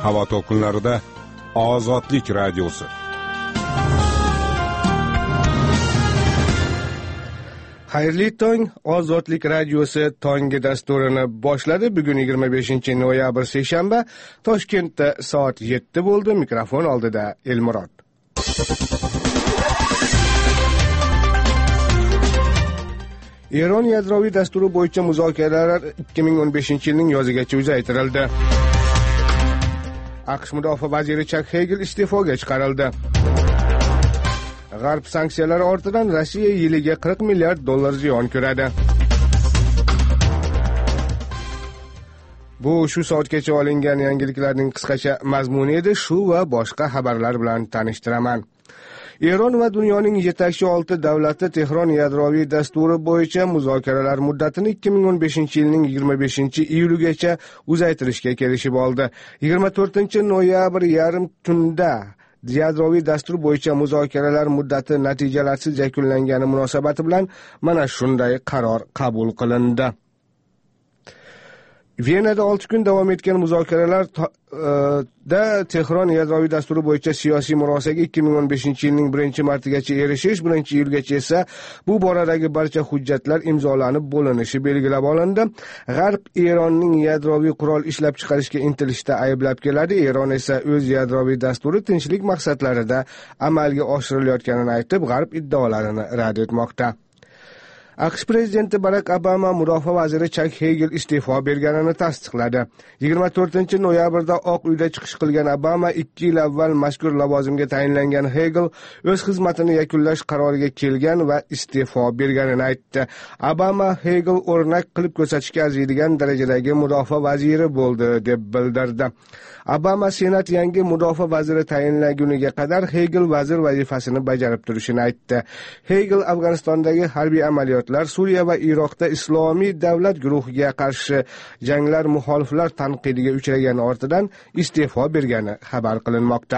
Havo to'lqinlarida Ozodlik radiosi. Xayrli tong, Ozodlik radiosi tongi dasturini boshladi. Bugun 25-noyabr seshanba, Toshkentda soat 7 bo'ldi. Mikrofon oldida Elmurod. Eron yadroviy dasturi bo'yicha muzokaralar 2015-yilning yozigacha uzaytirildi. AQSh mudofaa vaziri Chak Hagel iste'foga chiqarildi. G'arb sanksiyalari ortidan Rossiya yiliga $40 milliard ziyon ko'radi. Bu shu soatgacha olingan yangiliklarning qisqacha mazmuni edi. Shu va boshqa xabarlar bilan tanishtiraman. Eron va dunyoning yetakchi 6 davlati Tehron yadroviy dasturi bo'yicha muzokaralar muddatini 2015-yilning 25-iyuligacha uzaytirishga kelishib oldi. 24-noyabr yarim tunda yadroviy dastur bo'yicha muzokaralar muddati natijalarsiz yakunlangani munosabati bilan mana shunday qaror qabul qilindi. Venada 6 kun davom etgan muzokaralar Tehron yadroviy dasturi bo'yicha siyosiy murosaga 2015-yilning 1-martigacha erishish, 1-iyulgacha esa bu boradagi barcha hujjatlar imzolanib bo'linishi belgilab olindi. G'arb Eronning yadroviy qurol ishlab chiqarishga intilishda ayblab keladi. Eron esa o'z yadroviy dasturi tinchlik maqsadlarida amalga oshirilayotganini aytib, G'arb iddaolarini rad etmoqda. AQSh prezidenti Barack Obama mudofaa vaziri Chak Hagel iste'fo berganini tasdiqladi. 24-noyabrda Oq uyda chiqish qilgan Obama 2 yil avval mazkur lavozimga tayinlangan Hagel o'z xizmatini yakunlash qaroriga kelgan va iste'fo berganini aytdi. Obama Hagel o'rnak qilib ko'rsatishga arziydigan darajadagi mudofaa vaziri bo'ldi deb bildirdi. Obama Senat yangi mudofaa vaziri tayinlaguniga qadar Hagel vazir vazifasini bajarib turishini aytdi. Hagel Afg'onistondagi harbiy amaliyotlar, Suriya va Iroqda Islomiy davlat guruhiga qarshi janglar muxoliflar tanqidiga uchragani ortidan iste'fo bergani xabar qilinmoqda.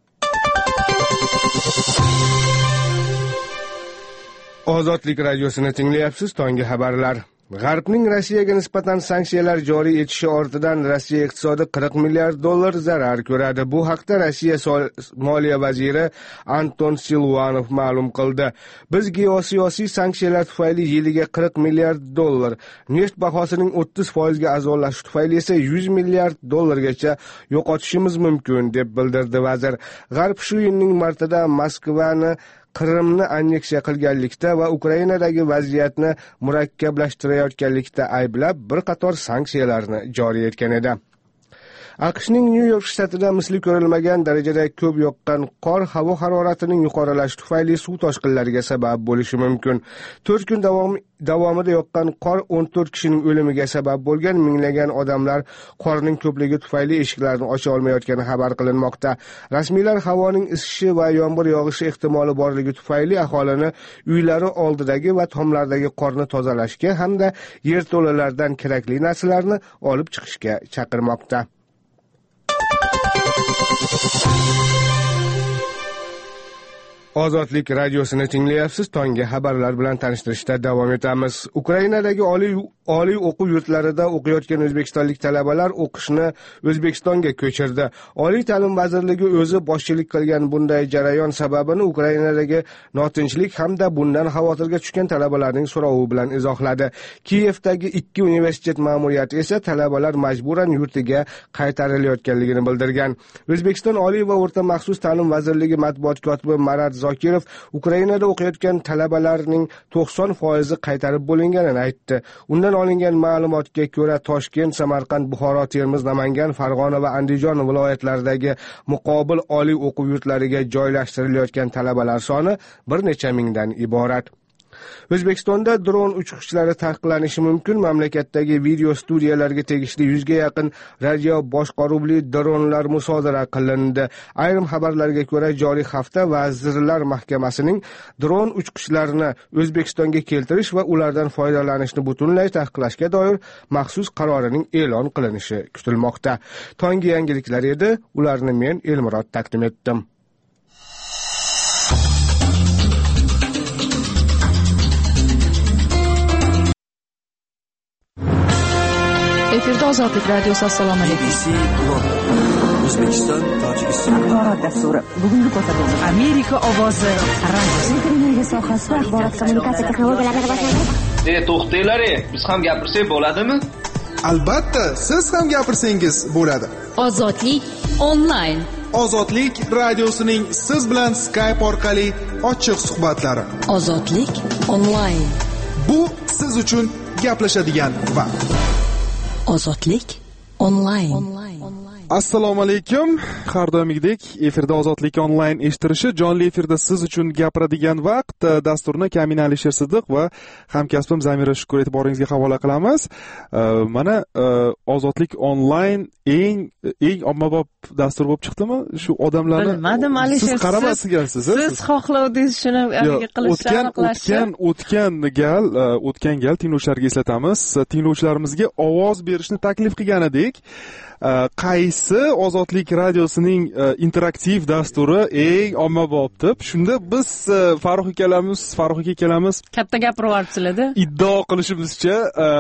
Ozodlik radiosini tinglayapsiz. Tongi xabarlar. G'arbning Rossiyaga nisbatan sanksiyalar joriy etishi ortidan Rossiya iqtisodi $40 milliard zarar ko'radi. Bu haqda Rossiya moliya vaziri Anton Silvanov ma'lum qildi. Biz geosiyosiy sanksiyalar tufayli yiliga $40 milliard, neft bahosining 30% ga arzonlashishi tufayli esa $100 milliard gacha yo'qotishimiz mumkin deb bildirdi vazir. G'arb shu yilning martida Moskvani Qrimni anneksiya qilganlikda va Ukrainadagi vaziyatni murakkablashtirayotganlikda ayblab bir qator sanksiyalarni joriy etgan edi. AQShning Nyu-York shtatida misli ko'rilmagan darajada ko'p yoqqan qor havo haroratining yuqorilashishi tufayli suv toshqinlariga sabab bo'lishi mumkin. 4 kun davomida yoqqan qor 14 kishining o'limiga sabab bo'lgan, minglagan odamlar qorning ko'pligi tufayli eshiklarini ocha olmayotgani xabar qilinmoqda. Rasmiylar havoning isishi va yomg'ir yog'ishi ehtimoli borligi tufayli aholini uylari oldidagi va tomlardagi qorni tozalashga hamda yerto'lalardan kerakli narsalarni olib chiqishga chaqirmoqda. Ozodlik radiosini tinglayapsiz. Tongi xabarlar bilan tanishtirishda davom etamiz. Ukrainadagi oliy o'quv yurtlarida o'qiyotgan o'zbekistonlik talabalar o'qishni O'zbekistonga ko'chirdi. Oliy ta'lim vazirligi o'zi boshchilik qilgan bunday jarayon sababini Ukrainadagi notinchlik hamda bundan xavotirga tushgan talabalarning so'rovi bilan izohladi. Kiyevdagi 2 universitet ma'muriyati esa talabalar majburan yurtiga qaytarilayotganligini bildirgan. O'zbekiston Oliy va o'rta maxsus ta'lim vazirligi matbuot kotibi Marat Zokirov Ukrainada o'qiyotgan talabalarning 90% qaytarib bo'linganini aytdi. Undan olingan ma'lumotga ko'ra Toshkent, Samarqand, Buxoro, Termiz, Namangan, Farg'ona va Andijon viloyatlaridagi muqobil oliy o'quv yurtlariga joylashtirilayotgan talabalar soni bir necha mingdan iborat. O'zbekistonda dron uchqishlari taqiqlanishi mumkin. Mamlakatdagi video studiyalarga tegishli 100 ga yaqin radio boshqaruvli dronlar musodara qilindi. Ayrim xabarlarga ko'ra, joriy hafta Vazirlar Mahkamasining dron uchqishlarini O'zbekistonga keltirish va ulardan foydalanishni butunlay taqiqlashga doir maxsus qarorining e'lon qilinishi kutilmoqda. Tongi yangiliklar edi. Ularni men Elmurod taqdim etdim. Efirda Ozodlik radiosi. Assalomu alaykum. O'zbekiston, Tojikiston. Axborot dasturi. Bugungi ko'rsatuvimiz Amerika ovozi radiosi. Elektr sohasida axborot kommunikatsiya texnologiyalari rivojlanadi. To'xtanglar, biz ham gapirsak bo'ladimi? Albatta, siz ham gapirsangiz bo'ladi. Ozodlik onlayn. Ozodlik radiosining siz bilan Skype orqali ochiq suhbatlari. Ozodlik onlayn. Bu siz uchun gaplashadigan vaqt. Ozodlik onlayn. Assalomu alaykum. Har doimgidek efirda Ozodlik onlayn eshittirishi, jonli efirda siz uchun gapiradigan vaqt dasturini Kamin Alisher Siddiq va hamkasbim Zamira Shukur e'tiboringizga havola qilamiz. Mana Ozodlik onlayn eng ommabop dastur bo'lib chiqdimi? Shu odamlarni bilmadim, Alisher. Siz qaramasigansiz. Siz xohlovdingiz shuni qilishni o'tgan gal tinglovchilarga eslatamiz. Tinglovchilarimizga ovoz berishni taklif qilgan edik. Qaysi Ozodlik radiosining interaktiv dasturi eng ommabop deb. Shunda biz Farruh aka akamiz katta gapirib yuboribsizlar-da. Iddao qilishimizcha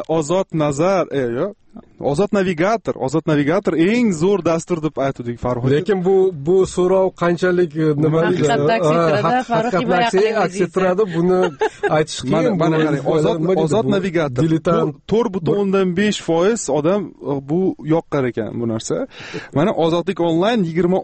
Ozod navigator eng zo'r dastur deb aytdik Farruh. Lekin bu so'rov qanchalik nimalik aksiyada buni aytish qiyin. Mana qarang, Ozod navigator 4.5% odam bu yoqqan ekan bu narsa. Mana Ozodlik onlayn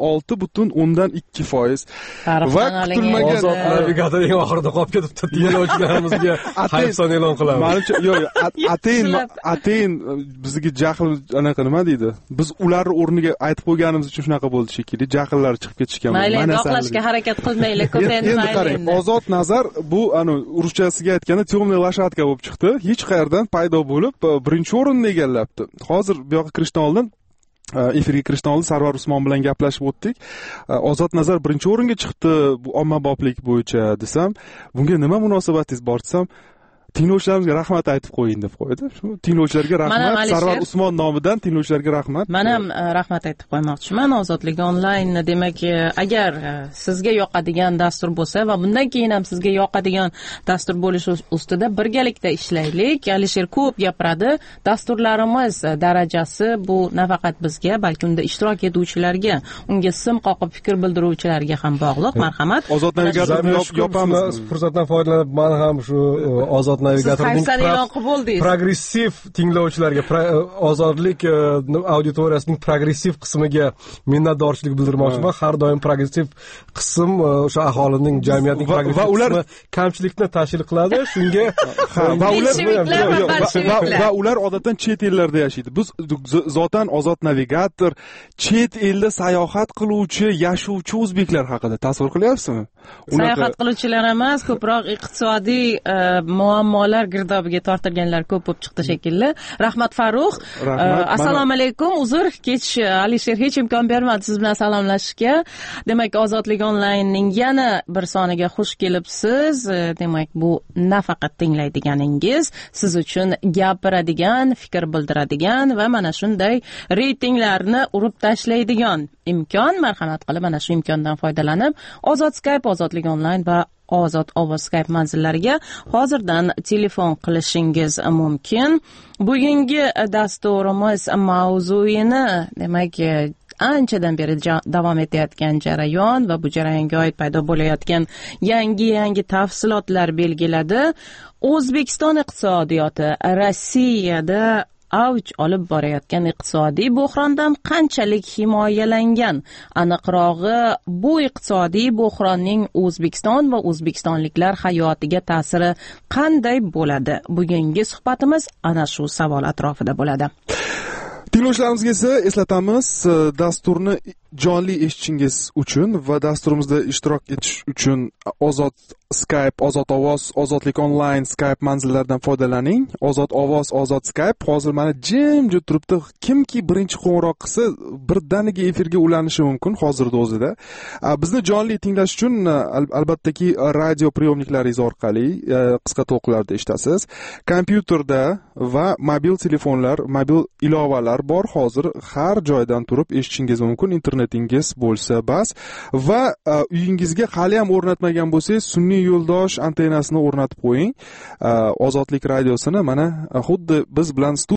26.2%. Va kutilmagan Ozod navigator eng oxirida qolib ketibdi. Tinglovchilarimizga hayfson e'lon qilamiz. Menimcha atayin bizga jahl anaqa nima deydi? Biz ularni o'rniga aytib qo'yganimiz uchun shunaqa bo'ldi shekilli, jahllar chiqib ketishgan. Mayli, oqlashga harakat qilmaylik, ko'p endi qarang. Ozod nazar bu ruschasiga aytganda temniy lashatka bo'lib chiqdi. Hech qayerdan paydo bo'lib, birinchi o'rinni egallabdi. Hozir bu yoqqa kirishdan oldin efirga kirishdan oldin Sarvar Usmon bilan gaplashib o'tdik. Ozod nazar birinchi o'ringa chiqdi bu ommaboplik bo'yicha desam, bunga nima munosabatingiz bor desam, tinglovchilarimizga rahmat aytib qo'ying deb qo'ydi. Shu tinglovchilarga rahmat, Sarvar Usmon nomidan tinglovchilarga rahmat. Men ham rahmat aytib qo'ymoqchiman. Ozodlik onlayn, demak, agar sizga yoqadigan dastur bo'lsa va bundan keyin ham sizga yoqadigan dastur bo'lishi ustida birgalikda ishlaylik. Alisher ko'p gapiradi. Dasturlarimiz darajasi bu nafaqat bizga, balki unda ishtirok etuvchilarga, unga sim qoqib fikr bildiruvchilarga ham bog'liq. Marhamat. Ozod navigatorni yopamiz. Fursatdan foydalanib, men ham shu Ozod navigatorning progressiv tinglovchilarga, ozodlik auditoriyasining progressiv qismiga minnatdorchilik bildirmoqchiman. Har doim progressiv qism o'sha aholining, jamiyatning progressiv qismi kamchilikni tashkil qiladi. Shunga va ular odatdan chet ellarda yashaydi. Biz zotan Ozod navigator chet elda sayohat qiluvchi, yashovchi o'zbeklar haqida tasavvur qilyapsizmi? Sayohat qiluvchilar emas, ko'proq iqtisodiy muammolar girdobiga tortilganlar ko'p bo'lib chiqdi shekilli. Rahmat Farruh. Assalomu alaykum. Uzr, kech Alisher hech imkon bermadi siz bilan salomlashishga. Demak, Ozodlik onlaynning yana bir soniga xush kelibsiz. Demak, bu nafaqat tinglaydiganingiz, siz uchun gapiradigan, fikr bildiradigan va mana shunday reytinglarni urib tashlaydigan imkon. Marhamat qilib mana shu imkondan foydalanib, Ozod Skype, Ozodlik onlayn va Ozod ovoz Skype manzillariga hozirdan telefon qilishingiz mumkin. Bugungi dasturimiz mavzuyini, demak, anchadan beri davom etayotgan jarayon va bu jarayonga oid paydo bo'layotgan yangi tafsilotlar belgiladi. O'zbekiston iqtisodiyoti Rossiyada avj olib borayotgan iqtisodiy bo'hrondan qanchalik himoyalangan? Aniqrog'i, bu iqtisodiy bo'hronning O'zbekiston va o'zbekistonliklar hayotiga ta'siri qanday bo'ladi? Bugungi suhbatimiz ana shu savol atrofida bo'ladi. Tinglovchilarimizga esa eslatamiz, dasturni jonli eshitishingiz uchun va dasturimizda ishtirok etish uchun Ozod Skype, Ozod ovoz, Ozodlik onlayn Skype manzillaridan foydalaning. Ozod ovoz, Ozod Skype hozir mana jimjit turibdi. Kimki birinchi qo'ng'iroq qilsa, birdaniga efirga ulanishi mumkin hozirda o'zida. Bizni jonli tinglash uchun albattaki radio priyomniklaringiz orqali qisqa to'lqinlarda eshitasiz. Kompyuterda va mobil telefonlar, mobil ilovalar bor. Hozir har joydan turib eshitishingiz mumkin. Internetingiz bo'lsa bas. Va uyingizga hali ham o'rnatmagan bo'lsangiz, sun'iy yo'ldosh antennasini o'rnatib qo'ying. Ozodlik radiosini mana xuddi biz bilan